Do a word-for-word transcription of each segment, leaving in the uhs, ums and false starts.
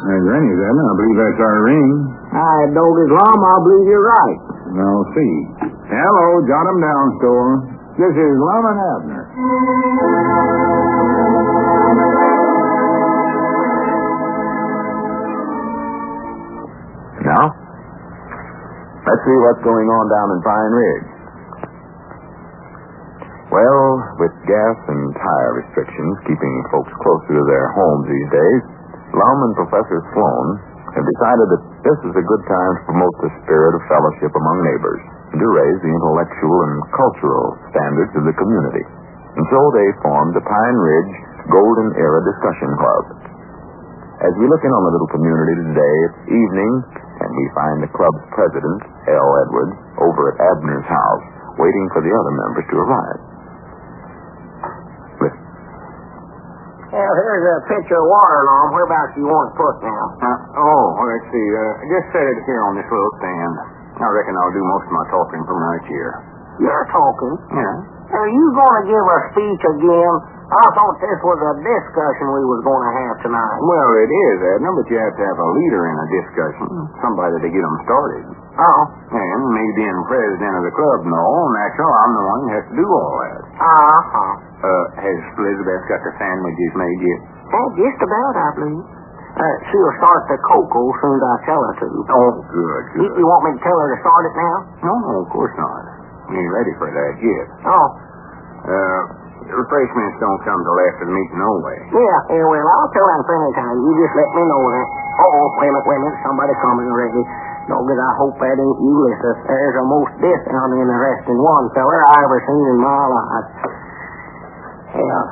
There's Rennie's, Edna. I believe that's our ring. I don't as long, I believe you're right. I'll see. Hello, jot 'em down, store. This is Lum and Abner. Now, let's see what's going on down in Pine Ridge. Well, with gas and tire restrictions keeping folks closer to their homes these days, Lum and Professor Sloan have decided that this is a good time to promote the spirit of fellowship among neighbors and to raise the intellectual and cultural standards of the community. And so they formed the Pine Ridge Golden Era Discussion Club. As we look in on the little community today, it's evening, and we find the club's president, L. Edwards, over at Abner's house, waiting for the other members to arrive. Listen. Well, here's a pitcher of water, Lum. Whereabouts do you want it put now? Uh, oh, well, let's see. Uh, just set it here on this little stand. I reckon I'll do most of my talking from right here. You're talking? Yeah. Are you going to give a speech again? I thought this was a discussion we was going to have tonight. Well, it is, Edna, but you have to have a leader in a discussion. Somebody to get them started. Oh. And me being president of the club and all, natural, I'm the one who has to do all that. Uh-huh. Uh, has Elizabeth got the sandwiches made yet? Oh, just about, I believe. Uh, she'll start the cocoa as soon as I tell her to. Oh, good, You, good. you want me to tell her to start it now? No, no, of course not. We ain't ready for that yet. Oh. Uh, refreshments don't come till after the meeting no way. Yeah, yeah, well, I'll tell her in plenty of time. You just let me know that. Uh-oh, wait a minute, wait a minute. Somebody coming already. Doggone, I hope that ain't Ulysses. There's a most discount interesting one feller I ever seen in my life. Yeah.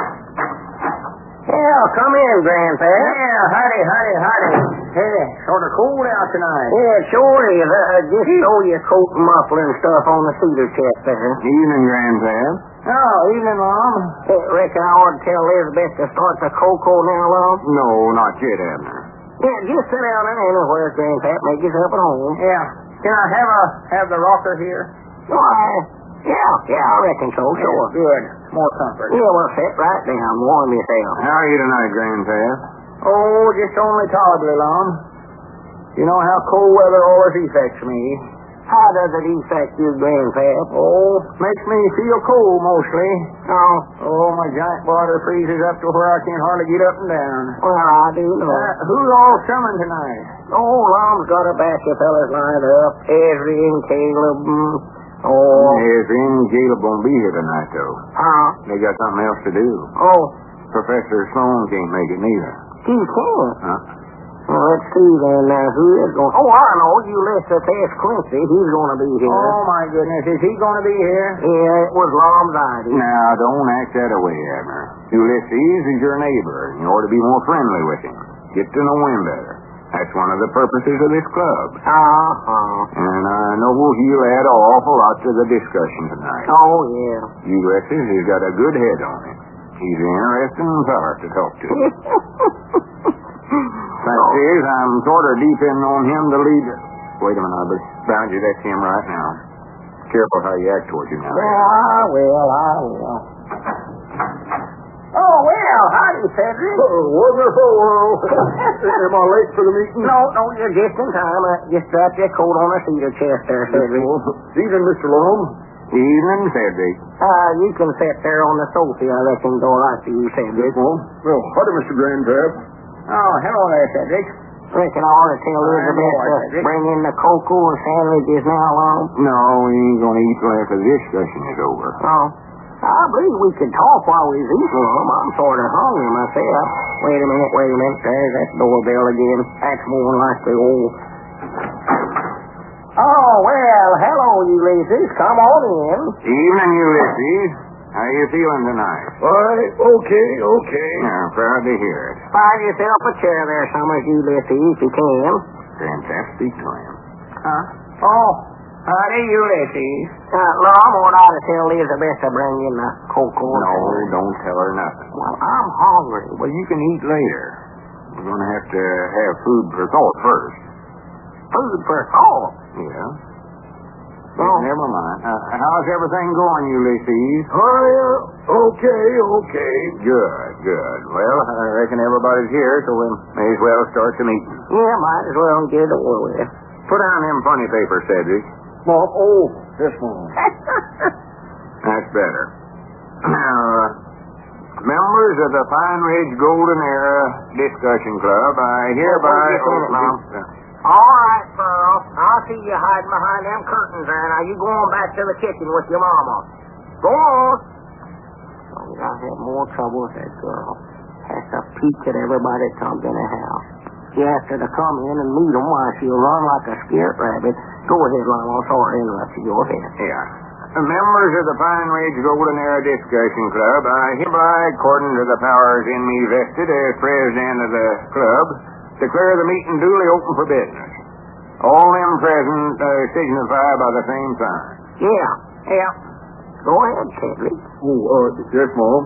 Yeah, come in, Grandpa. Yeah, howdy, howdy, howdy. Hey, sort of cold out tonight. Yeah, it sure is. Uh, just throw your coat and muffler and stuff on the cedar chest there. Evening, Grandpap. Oh, evening, Mom. Hey, reckon I ought to tell Elizabeth to start the cocoa now, Lum? No, not yet, Abner. Yeah, just sit down there anywhere, Grandpa. Make yourself at home. Yeah. Can I have a have the rocker here? Why, yeah, yeah, I reckon so, sure. Good. More comfort. Yeah, well, sit right down. Warm yourself. How are you tonight, Grandpap? Oh, just only tolerably, Mom. You know how cold weather always affects me. How does it affect you, Grandpap? Oh, makes me feel cold mostly. Oh, Oh, my giant body freezes up to where I can't hardly get up and down. well, I do know. Uh, who's all coming tonight? Oh, Lom's got a batch of fellas lined up. Ezra and Caleb. And, oh, Yes, and Caleb won't be here tonight, though. huh? They got something else to do. Oh, Professor Sloan can't make it neither. he can't. Huh? Well, let's see then. Uh, who is going? Oh, I know. Ulysses S. Quincy. He's going to be here. Oh, my goodness. Is he going to be here? Yeah, it was Lom's idea. Now, don't act that away, Abner. Ulysses is your neighbor, and you ought to be more friendly with him. Get to know him better. That's one of the purposes of this club. Uh-huh. And I know he'll add an awful lot to the discussion tonight. Oh, yeah. Ulysses has got a good head on him. He's an interesting fellow to talk to. Fact is, I'm sort of depending on him to lead. Wait a minute, I bound you. That's him right now. Careful how you act towards him now. Yeah, I will, I will. Oh, well, howdy, Cedric. Wonderful. Am I late for the meeting? No, no, you're just in time. Uh, just drop your coat on the cedar chest there, Cedric. Evening, Mister Lom. Evening, Cedric. Uh, you can sit there on the sofa, I reckon, go right to you, Cedric. Well, howdy, Mister Grandpap. Oh, hello there, Cedric. Reckon I ought to tell Elizabeth boy, to Cedric. bring in the cocoa and sandwiches now, Lom. No, he ain't going to eat till after the discussion is over. Oh, I believe we could talk while we was eating, Lom. I'm sort of hungry myself. Wait a minute, wait a minute. There's that doorbell again. That's more like the old... Oh, well, hello, Ulysses. Come on in. Evening, Ulysses. How you feeling tonight? Why, okay, okay. Yeah, proud to hear it. Find yourself a chair there, Summers, Ulysses, if you can. Grandpap, speak to him. Huh? Oh, howdy, Ulysses. Uh, Lom, ought I to tell Elizabeth to bring in the cocoa? No, don't tell her nothing. Well, I'm hungry. Well, you can eat later. We're going to have to have food for thought first. Food for thought. Yeah. Oh. Never mind. Uh, how's everything going, Ulysses? I, uh, okay, okay. Good, good. Well, I reckon everybody's here, so we may as well start the meeting. Yeah, might as well get it over with. Put down them funny papers, Cedric. Mom, oh, this one. That's better. Now, uh, members of the Pine Ridge Golden Era Discussion Club, I hereby... Oh, wait just a minute, oh, All right, Pearl. I'll see you hiding behind them curtains there. Now you go on back to the kitchen with your mama. Go on. Oh, I'll have more trouble with that girl. Has to peek at everybody that comes in the house. She asks her to come in and meet them while she'll run like a scared rabbit. Go ahead, Lon. I'm sorry to interrupt you. Go ahead. Yeah. Members of the Pine Ridge Golden Era Discussion Club, I hereby, according to the powers in me vested as president of the club, declare the meeting duly open for business. All them present uh, signify by the same sign. Yeah, yeah. Go ahead, Cedric. Oh, uh, yes, Mom.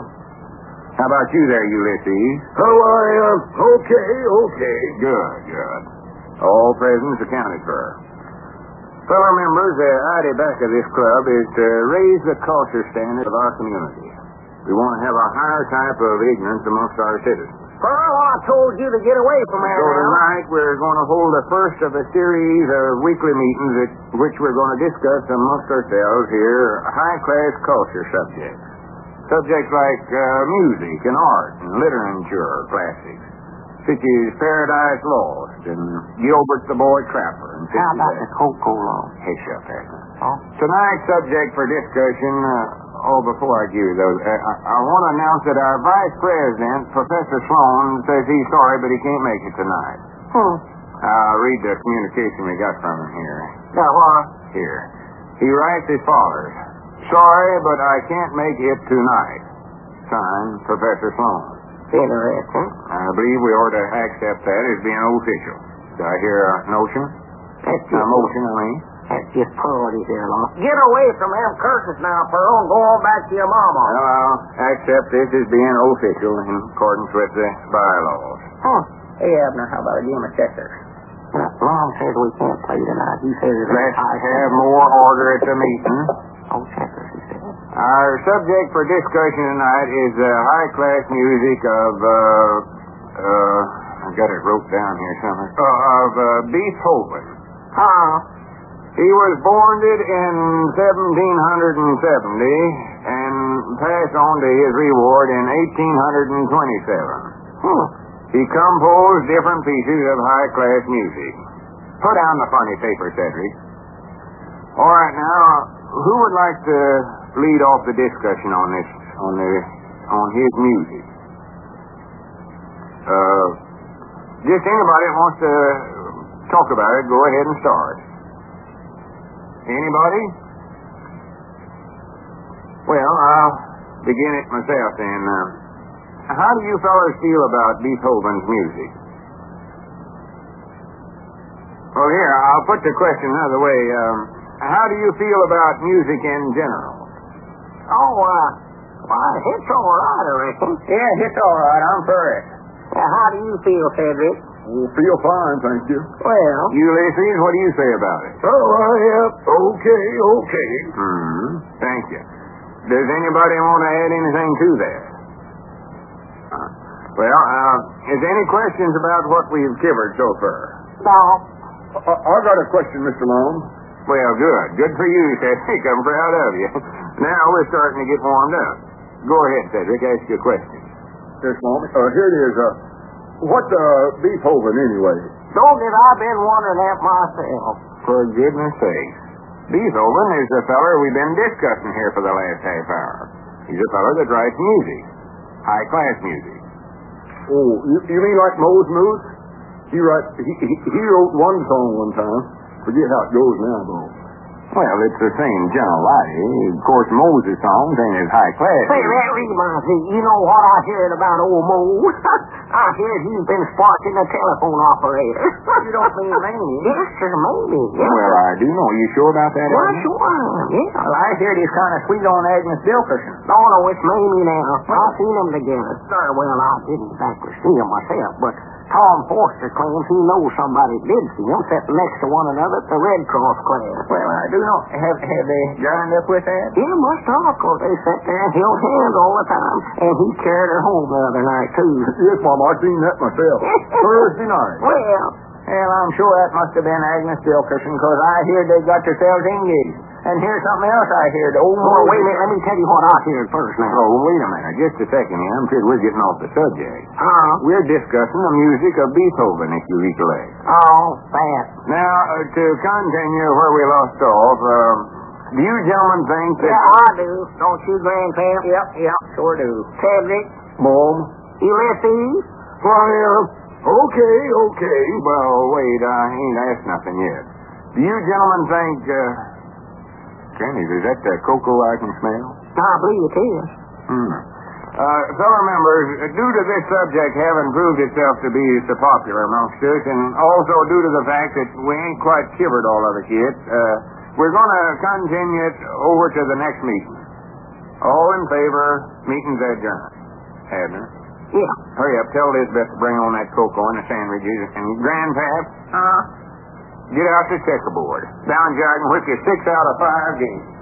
How about you there, Ulysses? Oh, I, uh, okay, okay. Good, good. All presents accounted for. Fellow members, the idea back of this club is to raise the culture standard of our community. We want to have a higher type of ignorance amongst our citizens. Pearl, I told you to get away from there So now. tonight we're going to hold the first of a series of weekly meetings at which we're going to discuss amongst ourselves here high-class culture subjects. Subjects like uh, music and art and literature classics, such as Paradise Lost and Gilbert the Boy Trapper. And How about the Coca-Cola? Hey, shut that. Oh? Tonight's subject for discussion, uh, oh, before I give you those, uh, I, I want to announce that our Vice President, Professor Sloan, says he's sorry, but he can't make it tonight. Hmm. I'll read the communication we got from him here. Now, what? Here. He writes as follows. Sorry, but I can't make it tonight. Signed, Professor Sloan. Interesting. I believe we ought to accept that as being official. Do I hear a notion? That's A just, motion, I mean. that's just priorities there, Lon. Get away from them curtains now, Pearl, and go on back to your mama. Well, I'll accept this as being official in accordance with the bylaws. Huh. Hey, Abner, how about a game of checkers? Now, Lon says we can't play tonight. He says it's Let's high have more order at the meeting. Oh, checkers, he said. Our subject for discussion tonight is uh, high-class music of, uh, uh, I got it wrote down here somewhere, uh, of uh, Beethoven. Huh? He was born in seventeen seventy and passed on to his reward in eighteen twenty-seven. Hmm. He composed different pieces of high-class music. Put down the funny paper, Cedric. All right, now, who would like to lead off the discussion on this, on the, on his music? Uh, just anybody that wants to talk about it, go ahead and start. Anybody? Well, I'll begin it myself then. Uh, how do you fellas feel about Beethoven's music? Well, here, I'll put the question another way. Um, how do you feel about music in general? Oh, uh, well, it's all right, I reckon. Yeah, it's all right. I'm for it. Now, how do you feel, Cedric? Oh, feel fine, thank you. Well, Ulysses, what do you say about it? Oh, I, uh, okay, okay. Hmm. Thank you. Does anybody want to add anything to that? Uh, well, uh, is there any questions about what we've covered so far? no. I, I got a question, Mister Long. Well, good. Good for you, Cedric. I'm proud of you. Now we're starting to get warmed up. Go ahead, Cedric. Ask your question. Yes, Mom. Uh, here it is. Uh, what, uh, Beethoven, anyway? Don't it, I've been wondering that myself. For goodness sake. Beethoven is the feller we've been discussing here for the last half hour. He's a feller that writes music. High-class music. Oh, you, you mean like Mose Moose? He, write, he, he, he wrote one song one time. Forget how it goes now, though. Well, it's the same general idea. Of course, Moses' songs ain't as high class. Say, that reminds me, you know what I heard about old Mo? I hear he's been sparking a telephone operator. You don't mean Mamie? Yes, sir, maybe. Yeah. Well, I do know. You sure about that, Well, Agnes? sure I am, yeah. Well, I heard he's kind of sweet on Agnes Dilkerson. No, no, it's Mamie now. I've seen them together. Sir, well, I didn't exactly see them myself, but Tom Forster claims he knows somebody did see them sitting next to one another at the Red Cross class. Well, I do know. Have, have they joined up with that? Yeah, must have, 'cause they sat there and held hands all the time, and he carried her home the other night, too. Yes, Mom, I seen that myself. Thursday night. Well, Well, I'm sure that must have been Agnes Dilkerson, because I heard they got themselves engaged. And here's something else I heard. Oh, oh, wait a minute, let me tell you what I heard first now. Oh, wait a minute. Just a second here. I'm sure we're getting off the subject. Uh, We're discussing the music of Beethoven, if you recollect. oh, that. Now, uh, to continue where we lost off, um, do you gentlemen think that... Yeah, I do. Don't you, Grandpa? Yep, yep, sure do. Cedric, Mom. Ulysses, Well, okay, okay. Well, wait, I ain't asked nothing yet. Do you gentlemen think, uh... Kenny, is that the cocoa I can smell? I believe it is. Hmm. Uh, fellow members, due to this subject having proved itself to be so popular amongst us, and also due to the fact that we ain't quite shivered all of it yet, uh, we're going to continue it over to the next meeting. All in favor, meeting's adjourned. Abner? Yeah. Hurry up, tell Elizabeth to bring on that cocoa and the sandwiches, and Grandpap, Uh, get out the checkerboard. Down, Jordan, with your six out of five games.